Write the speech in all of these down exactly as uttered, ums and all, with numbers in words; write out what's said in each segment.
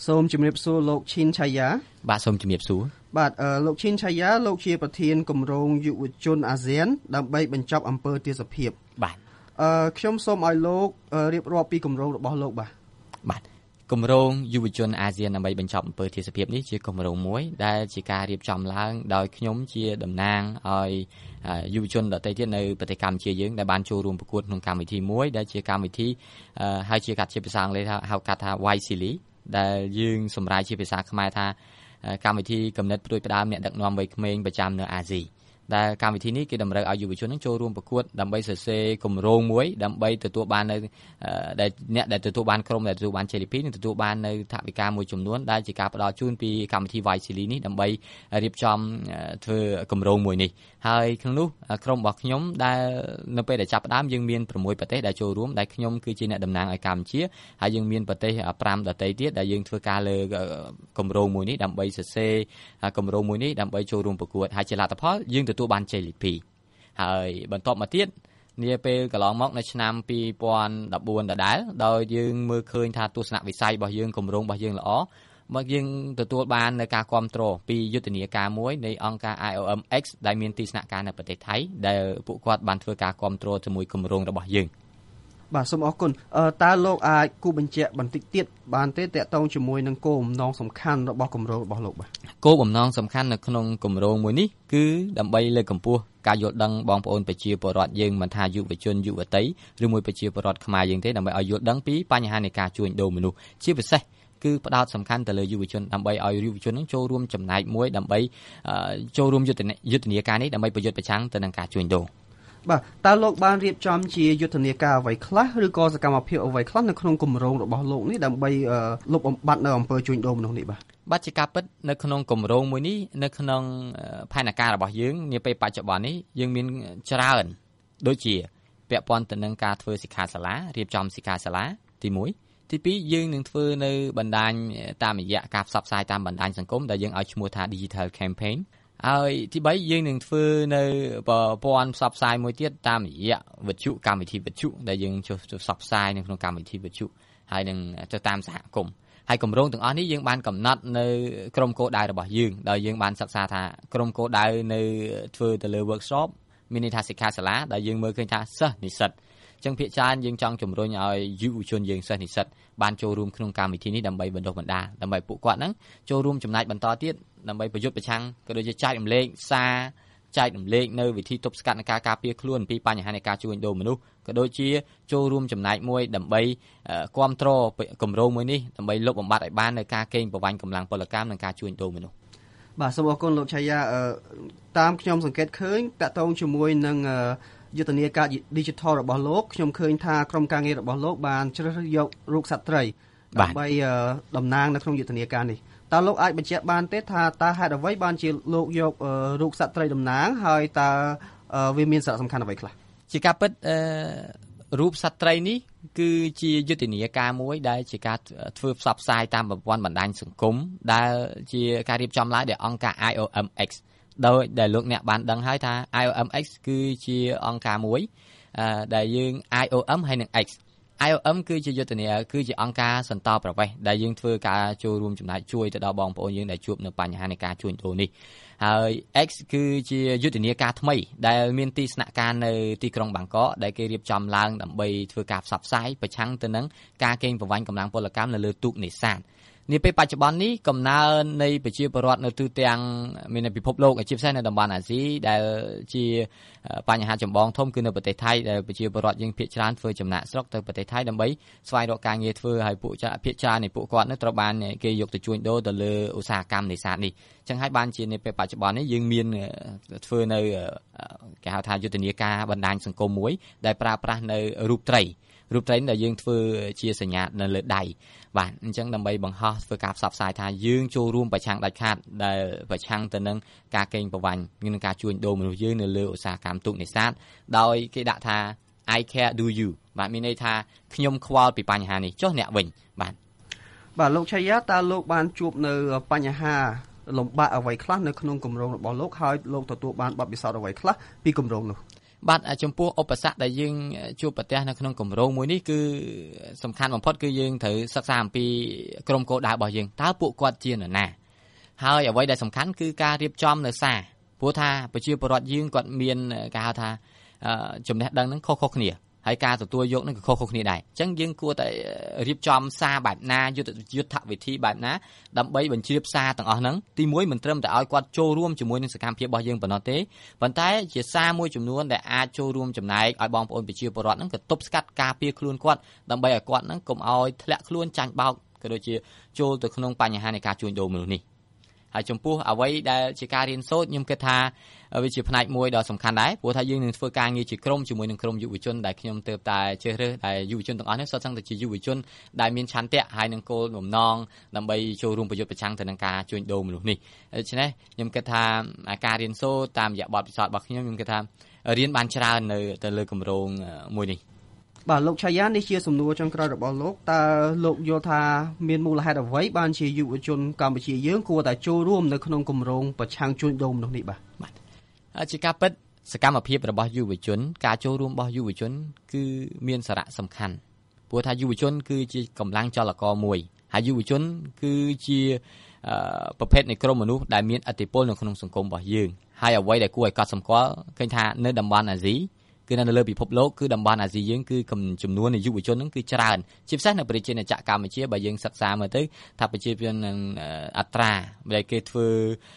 សូមជំរាបសួរលោកឈិនឆាយាបាទសូមជំរាបសួរបាទលោកឈិនឆាយាលោកជាប្រធានគម្រោងយុវជនអាស៊ានដើម្បីបញ្ចប់អំពើទាសភាពបាទអឺខ្ញុំសូមឲ្យលោករៀបរាប់ពីគម្រោងរបស់លោកបាទបាទគម្រោងយុវជនអាស៊ានដើម្បីបញ្ចប់អំពើទាសភាពនេះជាគម្រោងមួយដែលជាការរៀបចំឡើងដោយខ្ញុំជាតំណាងឲ្យយុវជនដទៃទៀតនៅប្រទេសកម្ពុជាយើងដែលបានចូលរួមប្រកួតក្នុងកម្មវិធីមួយដែលជាកម្មវិធីហើយជាកាត់ជាភាសាអង់គ្លេសហៅកាត់ថា Y C L I ដែលយើងសម្រាយជាភាសាខ្មែរថាកម្មវិធីកំណត់ព្រួយផ្ដើមអ្នកដឹកនាំវ័យក្មេងប្រចាំនៅអាស៊ីដែលកម្មវិធីនេះគេតម្រូវឲ្យយុវជននឹងចូលរួមប្រកួតដើម្បីសរសេរគម្រោងមួយដើម្បីទទួលបាននៅដែលអ្នកដែលទទួលបានក្រុមដែលទទួលបានជ័យលាភីនឹងទទួលបាននៅថវិកាមួយចំនួនដែលជាការផ្ដល់ជូនពីកម្មវិធី Y C L I នេះដើម្បីរៀបចំធ្វើគម្រោងមួយនេះហើយក្នុងនោះក្រុមរបស់ខ្ញុំដែលនៅពេលដែលចាប់ផ្ដើមយើងមានប្រាំមួយប្រទេសដែលចូលរួមដែលខ្ញុំគឺជាអ្នកតំណាងឲ្យកម្ពុជាហើយយើងមានប្រទេសប្រាំដទៃទៀតដែលយើងធ្វើការលើគម្រោងមួយនេះដើម្បីសរសេរគម្រោងមួយនេះដើម្បីចូលរួមប្រកួតហើយជាលទ្ធផលយើងទទួលបានជ័យលាភីហើយបន្ទាប់មកទៀតនាពេលកន្លងមកនៅឆ្នាំពីរពាន់ដប់បួនដដែលដោយយើងមើលឃើញថាទស្សនវិស័យរបស់យើងគម្រោងរបស់យើងល្អមកយើងទទួលបាននៅការគ្រប់គ្រងពីយុទ្ធនាការមួយនៃអង្គការ I O M X ដែលមានទីស្នាក់ការនៅប្រទេសថៃដែលពួកគាត់បានធ្វើការគ្រប់គ្រងជាមួយគម្រោងរបស់យើងបាទសូមអរគុណតើលោកអាចគូបញ្ជាក់បន្តិចទៀតបានទេតកតងជាមួយនឹងគោលបំណងសំខាន់របស់គម្រោងរបស់លោកបាទគោលបំណងសំខាន់នៅក្នុងគម្រោងមួយនេះគឺដើម្បីលើកកម្ពស់ការយល់ដឹងបងប្អូនប្រជាពលរដ្ឋយើងមិនថាយុវជនយុវតីឬមួយប្រជាពលរដ្ឋខ្មែរយើងទេដើម្បីឲ្យយល់ដឹងពីបញ្ហានៃការជួញដូរមនុស្សជាពិសេសគឺផ្ដោតសំខាន់ទៅលើយុវជនដើម្បីឲ្យយុវជននឹងចូលរួមចំណែកមួយដើម្បីចូលរួមយុទ្ធនាយុទ្ធនាការនេះដើម្បីប្រយុទ្ធប្រឆាំងទៅនឹងការជួញដូរបាទតើលោកបានរៀបចំជាយុទ្ធនាការអ្វីខ្លះឬក៏សកម្មភាពអ្វីខ្លះនៅក្នុងគម្រោងរបស់លោកនេះដើម្បីលុបបំបាត់នៅអំពើជួញដូរមនុស្សនេះបាទបាទជាការពិតនៅក្នុងគម្រោងមួយនេះនៅក្នុងផែនការរបស់យើងនាពេលបច្ចុប្បន្ននេះយើងមានច្រើនដូចជាពាក់ព័ន្ធទៅនឹងការធ្វើសិក្ខាសាលារៀបចំសិក្ខាសាលាទីមួយទីពីរយើងនឹងធ្វើនៅបណ្ដាញតាមរយៈការផ្សព្វផ្សាយតាមបណ្ដាញសង្គមដែលយើងឲ្យឈ្មោះថា Digital Campaign ហើយទីបីយើងនឹងធ្វើនៅប្រព័ន្ធផ្សព្វផ្សាយមួយទៀតតាមរយៈវិទ្យុកម្មវិធីវិទ្យុដែលយើងចុះផ្សព្វផ្សាយនៅក្នុងកម្មវិធីវិទ្យុហើយនឹងទៅតាមសហគមន៍ហើយគម្រោងទាំងអស់នេះយើងបានកំណត់នៅក្រុមគោលដៅរបស់យើងដោយយើងបានសិក្សាថាក្រុមគោលដៅនៅធ្វើទៅលើ workshop មានន័យថាសិក្ខាសាលាដែលយើងមើលឃើញថាសិស្សនិស្សិតចឹងភាគច្រើនយើងចង់ជំរុញឲ្យយុវជនយើងសិស្សនិស្សិតបានចូលរួមក្នុងកម្មវិធីនេះដើម្បីបណ្ដុះបណ្ដាលដើម្បីពួកគាត់ហ្នឹងចូលរួមចំណែកបន្តទៀតដើម្បីប្រយុទ្ធប្រឆាំងក៏ដូចជាចែករំលែកសារចែករំលែកនៅវិធីទប់ស្កាត់នៃការការពារខ្លួនពីបញ្ហានៃការជួញដូរមនុស្សក៏ដូចជាចូលរួមចំណែកមួយដើម្បីគ្រប់គ្រងគម្រោងមួយនេះដើម្បីលុបបំបាត់ឲ្យបាននៅការកេងប្រវ័ញ្ចកម្លាំងពលកម្មនិងការជួញដូរមនុស្សបាទសូមអរគុណលោកឆាយាតាមខ្ញុំសង្កេតឃើញតកតងជាមួយនឹងយុទ្ធនាការ Digital របស់លោកខ្ញុំឃើញថាក្រុមការងាររបស់លោកបានជ្រើសរើសយករូបសត្វត្រីដើម្បីតំណាងនៅក្នុងយុទ្ធនាការនេះតើលោកអាចបញ្ជាក់បានទេថាតើហេតុអ្វីបានជាលោកយករូបសត្វត្រីតំណាងហើយតើវាមានសារៈសំខាន់អ្វីខ្លះជាការពិតរូបសត្វត្រីនេះគឺជាយុទ្ធនាការមួយដែលជាការធ្វើផ្សព្វផ្សាយតាមប្រព័ន្ធបណ្ដាញសង្គមដែលជាការរៀបចំឡើងដោយអង្គការ I O M X ដោយដែលលោកអ្នកបានដឹងហើយថា I O M X គឺជាអង្គការមួយដែលយើង I O M ហើយនិង X I O M គឺជាយុទ្ធនាគឺជាអង្គការសន្តោប្រវេសន៍ដែលយើងធ្វើការចូលរួមចំណែកជួយទៅដល់បងប្អូនយើងដែលជួបនៅបញ្ហានៃការជួញដូរនេះហើយ X គឺជាយុទ្ធនាការថ្មីដែលមានទីស្នាក់ការនៅទីក្រុងបាងកកដែលគេរៀបចំឡើងដើម្បីធ្វើការផ្សព្វផ្សាយប្រឆាំងទៅនឹងការកេងប្រវ័ញ្ចកម្លាំងពលកម្មនៅលើទូកនេសាទនាពេលបច្ចុប្បន្ននេះកំណើននៃប្រជាពលរដ្ឋនៅទូទាំងមានពិភពលោកជាពិសេសនៅតំបន់អាស៊ីដែលជាបញ្ហាចម្បងធំគឺនៅប្រទេសថៃដែលប្រជាពលរដ្ឋយើងភាគច្រើនធ្វើចំណាក់ស្រុកទៅប្រទេសថៃដើម្បីស្វែងរកការងារធ្វើហើយពួកភាគច្រើននៃពួកគាត់នឹងត្រូវបានគេយកទៅជួញដូរទៅលើឧស្សាហកម្មនេសាទនេះចឹងហើយបានជានាពេលបច្ចុប្បន្ននេះយើងមានធ្វើនៅគេហៅថាយុទ្ធនាការបណ្ដាញសង្គមមួយដែលប្រើប្រាស់នៅរូបត្រីរូបត្រីដែលយើងធ្វើជាសញ្ញានៅលើដៃបាទអញ្ចឹងដើម្បីបង្ហោះធ្វើការផ្សព្វផ្សាយថាយើងចូលរួមប្រឆាំងដាច់ខាតដែលប្រឆាំងទៅនឹងការកេងប្រវ័ញ្ចនិងការជួញដូរមនុស្សយើងនៅលើឧស្សាហកម្មទូកនេសាទដោយគេដាក់ថា I care do you បាទមានន័យថាខ្ញុំខ្វល់ពីបញ្ហានេះចុះអ្នកវិញបាទបាទលោកឆាយាតើលោកបានជួបនៅបញ្ហាលំបាកអ្វីខ្លះនៅក្នុងគម្រោងរបស់លោកហើយលោកទទួលបានបទពិសោធន៍អ្វីខ្លះពីគម្រោងនោះបាទចំពោះឧបសគ្គដែលយើងជួបប្រទះនៅក្នុងគម្រោងមួយនេះគឺសំខាន់បំផុតគឺយើងត្រូវសិក្សាអំពីក្រុមគោលដៅរបស់យើងតើពួកគាត់ជានរណាហើយអ្វីដែលសំខាន់គឺការរៀបចំនៅសារព្រោះថាប្រជាពលរដ្ឋយើងគាត់មានគេហៅថាចំណេះដឹងហ្នឹងខុសៗគ្នាហើយការទទួលយកនឹងក៏ខុសៗគ្នាដែរអញ្ចឹងយើងគួរតែរៀបចំសារបែបណាយុទ្ធយុទ្ធវិធីបែបណាដើម្បីបញ្ជ្រាបសារទាំងអស់ហ្នឹងទីមួយមិនត្រឹមតែឲ្យគាត់ចូលរួមជាមួយនឹងសកម្មភាពរបស់យើងប៉ុណ្ណោះទេប៉ុន្តែជាសារមួយចំនួនដែលអាចចូលរួមចំណែកឲ្យបងប្អូនប្រជាពលរដ្ឋហ្នឹងក៏ទប់ស្កាត់ការពារខ្លួនគាត់ដើម្បីឲ្យគាត់ហ្នឹងកុំឲ្យធ្លាក់ខ្លួនចាញ់បោកក៏ដូចជាចូលទៅក្នុងបញ្ហានៃការជួញដូរមនុស្សនេះហើយចំពោះអ្វីដែលជាការរៀនសូត្រខ្ញុំគិតថាវាជាផ្នែកមួយដ៏សំខាន់ដែរព្រោះថាយើងនឹងធ្វើការងារជាក្រុមជាមួយនឹងក្រុមយុវជនដែលខ្ញុំទើបតែជ្រើសរើសដែលយុវជនទាំងអស់នេះសុទ្ធសឹងតែជាយុវជនដែលមានឆន្ទៈហើយនឹងគោលបំណងដើម្បីចូលរួមប្រយុទ្ធប្រឆាំងទៅនឹងការជួញដូរមនុស្សនេះដូច្នេះខ្ញុំគិតថាការរៀនសូត្រតាមរយៈបទពិសោធន៍របស់ខ្ញុំខ្ញុំគិតថារៀនបានច្រើននៅទៅលើគម្រោងមួយនេះបាទលោកឆាយានេះជាសំណួរចុងក្រោយរបស់លោកតើលោកយល់ថាមានមូលហេតុអ្វីបានជាយុវជនកម្ពុជាយើងគួរតែចូលរួមនៅក្នុងគម្រោងប្រឆាំងជួញដូរមនុស្សនេះបាទបាទជាការពិតសកម្មភាពរបស់យុវជនការចូលរួមរបស់យុវជនគឺមានសារៈសំខាន់ព្រោះថាយុវជនគឺជាកម្លាំងចលករមួយហើយយុវជនគឺជាប្រភេទនៃក្រុមមនុស្សដែលមានឥទ្ធិពលនៅក្នុងសង្គមរបស់យើងហើយអ្វីដែលគួរឲ្យកត់សម្គាល់ឃើញថានៅតំបន់អាស៊ីគឺនៅលើពិភពលោកគឺតំបន់អាស៊ីយើងគឺចំនួននៃយុវជនហ្នឹងគឺច្រើនជាពិសេសនៅប្រជាជាតិកម្ពុជាបើយើងសិក្សាមើលទៅថាប្រជាជននឹងអត្រាដែលគេធ្វើ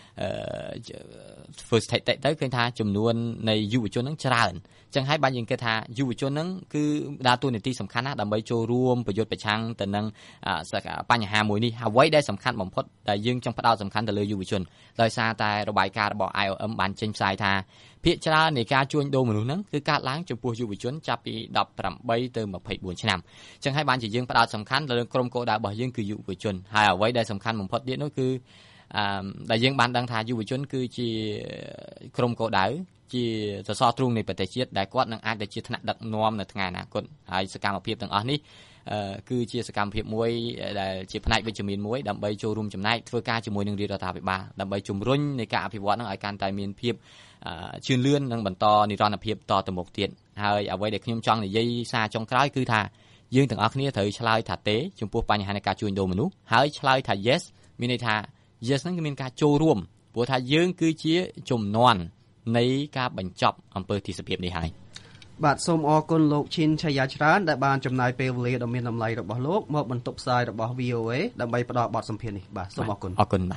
ធ្វើស្ថិតិទៅឃើញថាចំនួននៃយុវជនហ្នឹងច្រើនអញ្ចឹងហើយបានយើងគិតថាយុវជនហ្នឹងគឺដើរតួនាទីសំខាន់ណាស់ដើម្បីចូលរួមប្រយុទ្ធប្រឆាំងទៅនឹងបញ្ហាមួយនេះអ្វីដែលសំខាន់បំផុតដែលយើងចង់ផ្ដោតសំខាន់ទៅលើយុវជនដោយសារតែរបាយការណ៍របស់ I O M បានចេញផ្សាយថាភាគច្រើននៃការជួញដូរមនុស្សហ្នឹងគឺកើតឡើងចំពោះយុវជនចាប់ពីដប់ប្រាំបីទៅម្ភៃបួនឆ្នាំអញ្ចឹងហើយបានជាយើងផ្ដោតសំខាន់ទៅលើក្រុមគោលដៅរបស់យើងគឺយុវជនហើយអ្វីដែលសំខាន់បំផុតទៀតនោះគឺអឺដែលយើងបានដឹងថាយុវជនគឺជាក្រុមគោលដៅជាសសរទ្រូងនៃប្រទេសជាតិដែលគាត់នឹងអាចទៅជាថ្នាក់ដឹកនាំនៅថ្ងៃអនាគតហើយសកម្មភាពទាំងអស់នេះគឺជាសកម្មភាពមួយដែលជាផ្នែកវិជ្ជមានមួយដើម្បីចូលរួមចំណែកធ្វើការជាមួយនឹងរាជរដ្ឋាភិបាលដើម្បីជំរុញនៃការអភិវឌ្ឍនឹងឲ្យកាន់តែមានភាពជឿនលឿននិងបន្តនិរន្តរភាពតទៅមុខទៀតហើយអ្វីដែលខ្ញុំចង់និយាយសារចុងក្រោយគឺថាយើងទាំងអស់គ្នាត្រូវឆ្លើយថាទេចំពោះបញ្ហានៃការជួញដូរមនុស្សហើយឆ្លើយថា yes មានន័យថា yes ហ្នឹងគឺមានការចូលរួមព្រោះថាយើងគឺជាជំនាន់នៃការបញ្ចប់អំពើទិសភាពនេះហើយបាទសូមអរគុណលោកឈិនឆាយាច្រើនដែលបានចំណាយពេលវេលាដ៏មានតម្លៃរបស់លោកមកបន្ទប់ផ្សាយរបស់ V O A ដើម្បីផ្ដល់បទសម្ភាសន៍នេះបាទសូមអរគុណអរគុណ